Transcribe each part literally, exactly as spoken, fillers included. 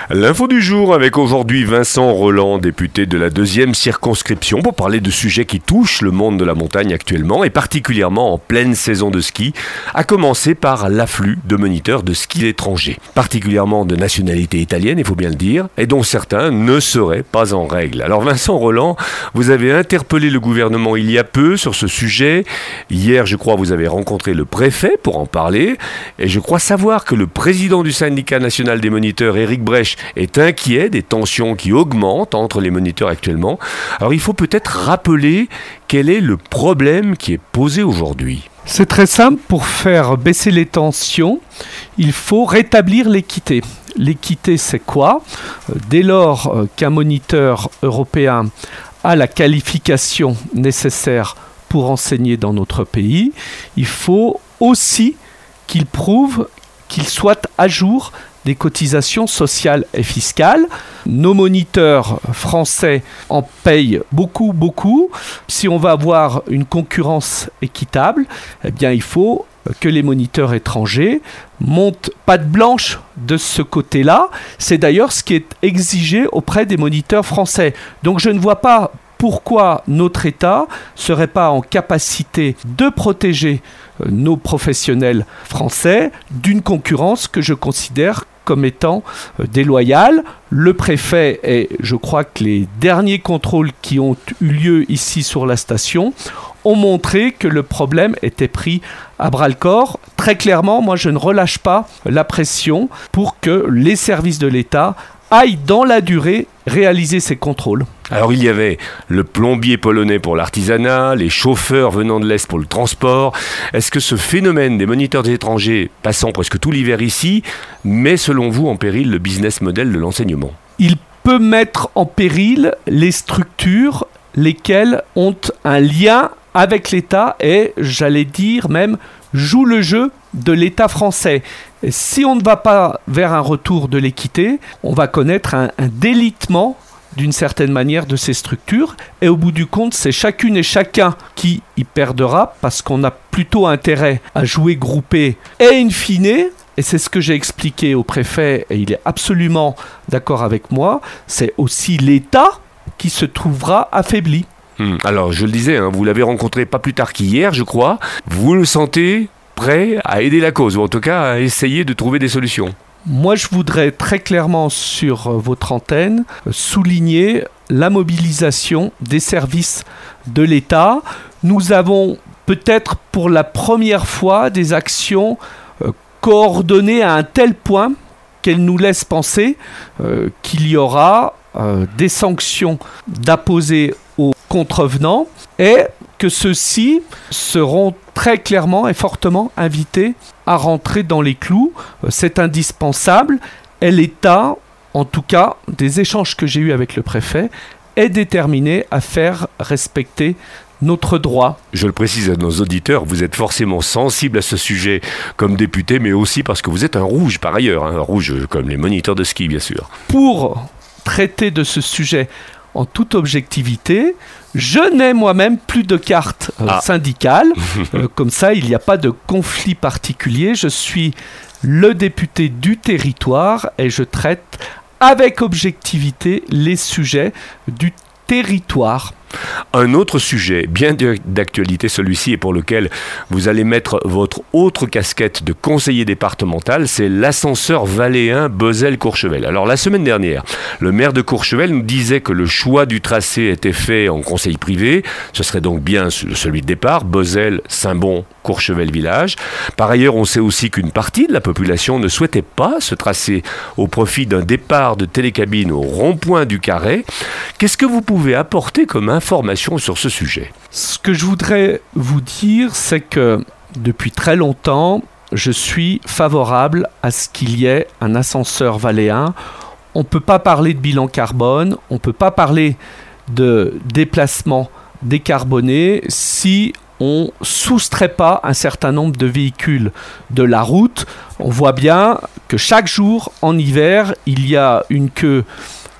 L'info du jour avec aujourd'hui Vincent Rolland, député de la deuxième circonscription, pour parler de sujets qui touchent le monde de la montagne actuellement et particulièrement en pleine saison de ski, à commencer par l'afflux de moniteurs de ski étrangers, particulièrement de nationalité italienne, il faut bien le dire, et dont certains ne seraient pas en règle. Alors Vincent Rolland, vous avez interpellé le gouvernement il y a peu sur ce sujet. Hier, je crois, vous avez rencontré le préfet pour en parler, et je crois savoir que le président du syndicat national des moniteurs, Éric Brèche, est inquiet des tensions qui augmentent entre les moniteurs actuellement. Alors il faut peut-être rappeler quel est le problème qui est posé aujourd'hui. C'est très simple, pour faire baisser les tensions, il faut rétablir l'équité. L'équité, c'est quoi ? Dès lors qu'un moniteur européen a la qualification nécessaire pour enseigner dans notre pays, il faut aussi qu'il prouve qu'il soit à jour des cotisations sociales et fiscales. Nos moniteurs français en payent beaucoup, beaucoup. Si on va avoir une concurrence équitable, eh bien, il faut que les moniteurs étrangers montent patte blanche de ce côté-là. C'est d'ailleurs ce qui est exigé auprès des moniteurs français. Donc je ne vois pas pourquoi notre État ne serait pas en capacité de protéger nos professionnels français d'une concurrence que je considère comme étant déloyale. Le préfet, et je crois que les derniers contrôles qui ont eu lieu ici sur la station ont montré que le problème était pris à bras-le-corps. Très clairement, moi je ne relâche pas la pression pour que les services de l'État aillent dans la durée réaliser ces contrôles. Alors il y avait le plombier polonais pour l'artisanat, les chauffeurs venant de l'Est pour le transport. Est-ce que ce phénomène des moniteurs étrangers passant presque tout l'hiver ici met selon vous en péril le business model de l'enseignement ? Il peut mettre en péril les structures lesquelles ont un lien avec l'État et, j'allais dire même, jouent le jeu de l'État français. Et si on ne va pas vers un retour de l'équité, on va connaître un, un délitement d'une certaine manière de ces structures, et au bout du compte, c'est chacune et chacun qui y perdra, parce qu'on a plutôt intérêt à jouer groupé, et in fine, et c'est ce que j'ai expliqué au préfet, et il est absolument d'accord avec moi, c'est aussi l'État qui se trouvera affaibli. Hum, alors, je le disais, hein, vous l'avez rencontré pas plus tard qu'hier, je crois. Vous le sentez prêt à aider la cause, ou en tout cas à essayer de trouver des solutions ? Moi, je voudrais très clairement sur votre antenne souligner la mobilisation des services de l'État. Nous avons peut-être pour la première fois des actions euh, coordonnées à un tel point qu'elles nous laissent penser euh, qu'il y aura euh, des sanctions d'apposer aux contrevenants et que ceux-ci seront très clairement et fortement invités à rentrer dans les clous. C'est indispensable. Et l'État, en tout cas, des échanges que j'ai eus avec le préfet, est déterminé à faire respecter notre droit. Je le précise à nos auditeurs, vous êtes forcément sensible à ce sujet comme député, mais aussi parce que vous êtes un rouge par ailleurs, hein, un rouge comme les moniteurs de ski bien sûr. Pour traiter de ce sujet en toute objectivité, je n'ai moi-même plus de carte euh, ah. syndicale. Euh, comme ça, il n'y a pas de conflit particulier. Je suis le député du territoire et je traite avec objectivité les sujets du territoire. Un autre sujet bien d'actualité, celui-ci, et pour lequel vous allez mettre votre autre casquette de conseiller départemental, c'est l'ascenseur valléen Bozelle-Courchevel. Alors la semaine dernière, le maire de Courchevel nous disait que le choix du tracé était fait en conseil privé. Ce serait donc bien celui de départ, Bozelle, Saint-Bon, Courchevel village. Par ailleurs, on sait aussi qu'une partie de la population ne souhaitait pas ce tracé au profit d'un départ de télécabine au rond-point du Carré. Qu'est-ce que vous pouvez apporter comme information sur ce sujet ? Ce que je voudrais vous dire, c'est que depuis très longtemps, je suis favorable à ce qu'il y ait un ascenseur valléen. On ne peut pas parler de bilan carbone, on ne peut pas parler de déplacement décarboné si on ne soustrait pas un certain nombre de véhicules de la route. On voit bien que chaque jour, en hiver, il y a une queue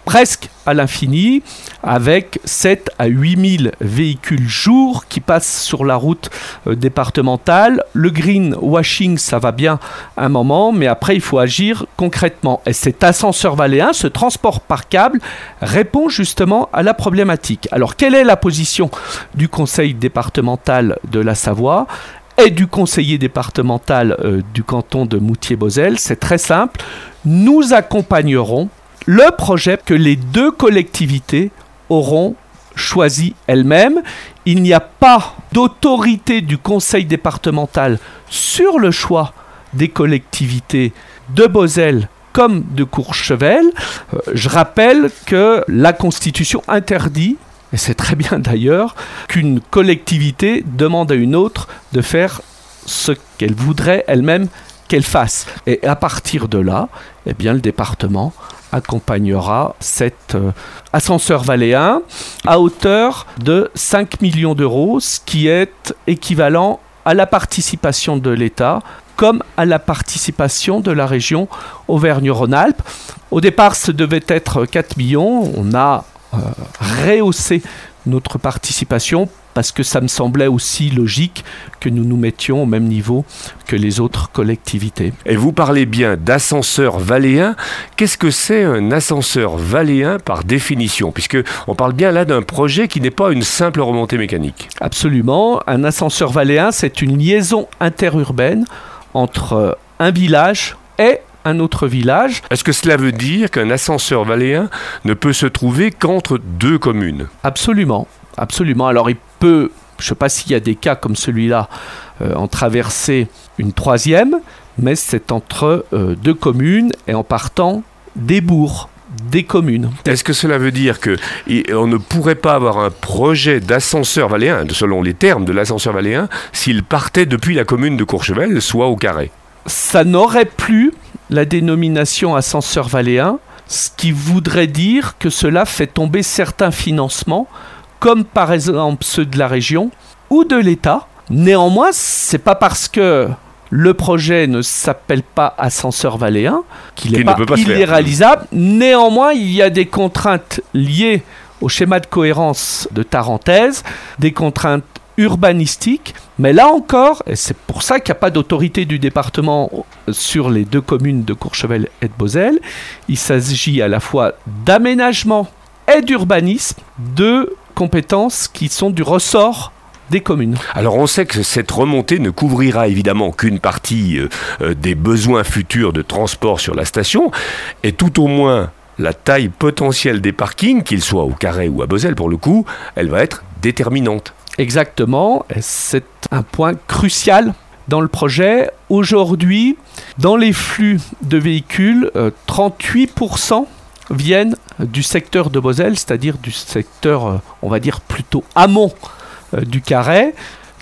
presque à l'infini, avec sept à huit mille véhicules jour qui passent sur la route euh, départementale. Le greenwashing, ça va bien un moment, mais après, il faut agir concrètement. Et cet ascenseur valléen, ce transport par câble, répond justement à la problématique. Alors, quelle est la position du conseil départemental de la Savoie et du conseiller départemental euh, du canton de Moutier-Bozelle? C'est très simple. Nous accompagnerons le projet que les deux collectivités auront choisi elles-mêmes. Il n'y a pas d'autorité du conseil départemental sur le choix des collectivités de Bozelle comme de Courchevel. Euh, je rappelle que la Constitution interdit, et c'est très bien d'ailleurs, qu'une collectivité demande à une autre de faire ce qu'elle voudrait elle-même qu'elle fasse. Et à partir de là, eh bien, le département accompagnera cet euh, ascenseur valléen à hauteur de cinq millions d'euros, ce qui est équivalent à la participation de l'État comme à la participation de la région Auvergne-Rhône-Alpes. Au départ, ce devait être quatre millions. On a euh, rehaussé notre participation parce que ça me semblait aussi logique que nous nous mettions au même niveau que les autres collectivités. Et vous parlez bien d'ascenseur valléen. Qu'est-ce que c'est un ascenseur valléen par définition? Puisqu'on parle bien là d'un projet qui n'est pas une simple remontée mécanique. Absolument. Un ascenseur valléen, c'est une liaison interurbaine entre un village et un autre village. Est-ce que cela veut dire qu'un ascenseur valléen ne peut se trouver qu'entre deux communes? Absolument. Absolument. Alors, il peut, je ne sais pas s'il y a des cas comme celui-là, euh, en traverser une troisième, mais c'est entre euh, deux communes et en partant des bourgs, des communes. Est-ce que cela veut dire qu'on ne pourrait pas avoir un projet d'ascenseur valléen, selon les termes de l'ascenseur valléen, s'il partait depuis la commune de Courchevel, soit au carré? Ça n'aurait plus la dénomination ascenseur valléen, ce qui voudrait dire que cela fait tomber certains financements, comme par exemple ceux de la région ou de l'État. Néanmoins, c'est pas parce que le projet ne s'appelle pas ascenseur valléen qu'il n'est pas irréalisable. Néanmoins, il y a des contraintes liées au schéma de cohérence de Tarentaise, des contraintes urbanistiques, mais là encore, et c'est pour ça qu'il n'y a pas d'autorité du département sur les deux communes de Courchevel et de Bozelle, il s'agit à la fois d'aménagement et d'urbanisme, deux compétences qui sont du ressort des communes. Alors on sait que cette remontée ne couvrira évidemment qu'une partie euh, des besoins futurs de transport sur la station, et tout au moins la taille potentielle des parkings, qu'ils soient au Carré ou à Bozelle pour le coup, elle va être déterminante. Exactement, et c'est un point crucial dans le projet. Aujourd'hui, dans les flux de véhicules, euh, trente-huit pour cent viennent du secteur de Bozelle, c'est-à-dire du secteur, on va dire, plutôt amont euh, du Carré.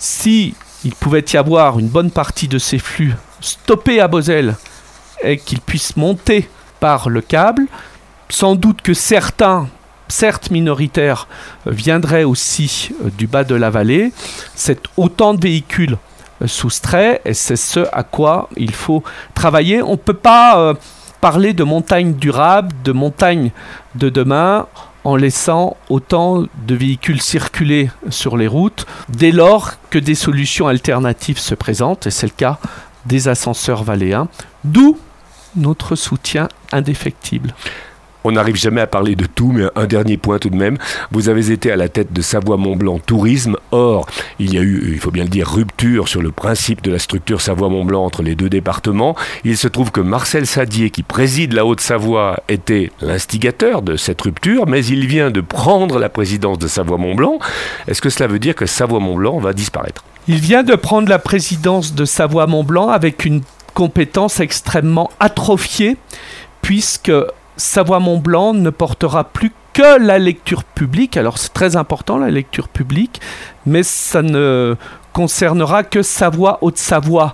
Si il pouvait y avoir une bonne partie de ces flux stoppés à Bozelle et qu'ils puissent monter par le câble, sans doute que certains, certes minoritaires, euh, viendraient aussi euh, du bas de la vallée. C'est autant de véhicules euh, soustraits et c'est ce à quoi il faut travailler. On ne peut pas euh, parler de montagne durable, de montagne de demain, en laissant autant de véhicules circuler sur les routes, dès lors que des solutions alternatives se présentent, et c'est le cas des ascenseurs valléens, d'où notre soutien indéfectible. On n'arrive jamais à parler de tout, mais un dernier point tout de même. Vous avez été à la tête de Savoie-Mont-Blanc Tourisme. Or, il y a eu, il faut bien le dire, rupture sur le principe de la structure Savoie-Mont-Blanc entre les deux départements. Il se trouve que Marcel Sadier, qui préside la Haute-Savoie, était l'instigateur de cette rupture, mais il vient de prendre la présidence de Savoie-Mont-Blanc. Est-ce que cela veut dire que Savoie-Mont-Blanc va disparaître? Il vient de prendre la présidence de Savoie-Mont-Blanc avec une compétence extrêmement atrophiée, puisque Savoie-Mont-Blanc ne portera plus que la lecture publique. Alors c'est très important la lecture publique, mais ça ne concernera que Savoie, Haute-Savoie,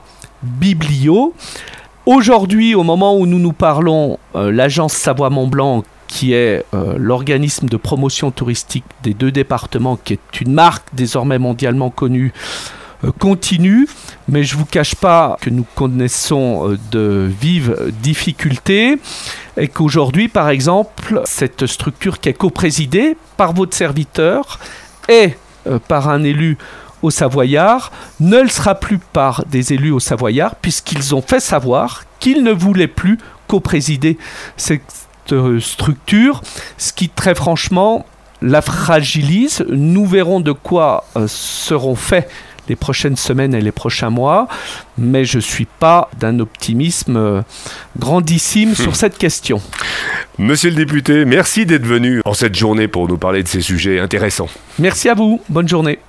Biblio. Aujourd'hui, au moment où nous nous parlons, euh, l'agence Savoie-Mont-Blanc, qui est euh, l'organisme de promotion touristique des deux départements, qui est une marque désormais mondialement connue, euh, continue, mais je ne vous cache pas que nous connaissons euh, de vives difficultés et qu'aujourd'hui, par exemple, cette structure qui est coprésidée par votre serviteur et euh, par un élu au Savoyard ne le sera plus par des élus au Savoyard puisqu'ils ont fait savoir qu'ils ne voulaient plus coprésider cette euh, structure, ce qui très franchement la fragilise. Nous verrons de quoi euh, seront faits les prochaines semaines et les prochains mois, mais je ne suis pas d'un optimisme euh, grandissime mmh. sur cette question. Monsieur le député, merci d'être venu en cette journée pour nous parler de ces sujets intéressants. Merci à vous, bonne journée.